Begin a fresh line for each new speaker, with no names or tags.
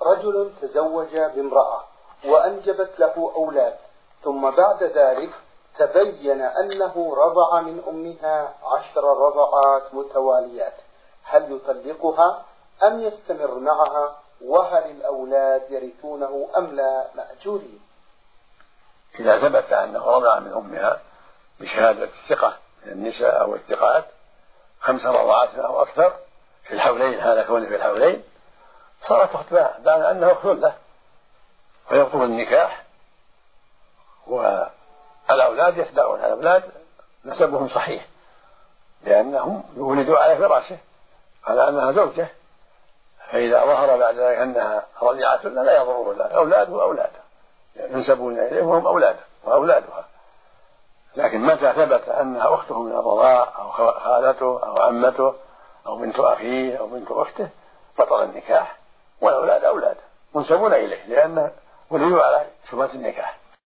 رجل تزوج بامرأة وأنجبت له أولاد، ثم بعد ذلك تبين أنه رضع من أمها 10 رضعات متواليات، هل يطلقها أم يستمر معها؟ وهل الأولاد يرثونه أم لا؟ مأجورين.
إذا ثبت أنه رضع من أمها بشهادة الثقة من النساء أو الثقات 5 رضعات أو أكثر في الحولين، هذا كونه في الحولين، صارت أخت بعد أنه أخت له، فيبطل النكاح، والأولاد يتبعون. الأولاد نسبهم صحيح لأنهم ولدوا على فراشه على أنها زوجة، فإذا ظهر بعد ذلك أنها رضيعة لا يضره له، أولاده وأولاده ينسبون إليه وهم أولاده وأولادها. لكن متى ثبت أنها أخته من الرضاع أو خالته أو عمته أو بنت أخيه أو بنت أخته بطل النكاح، والأولاد أولاده منسبون إليه لأن ولدوا على شبهة النكاح.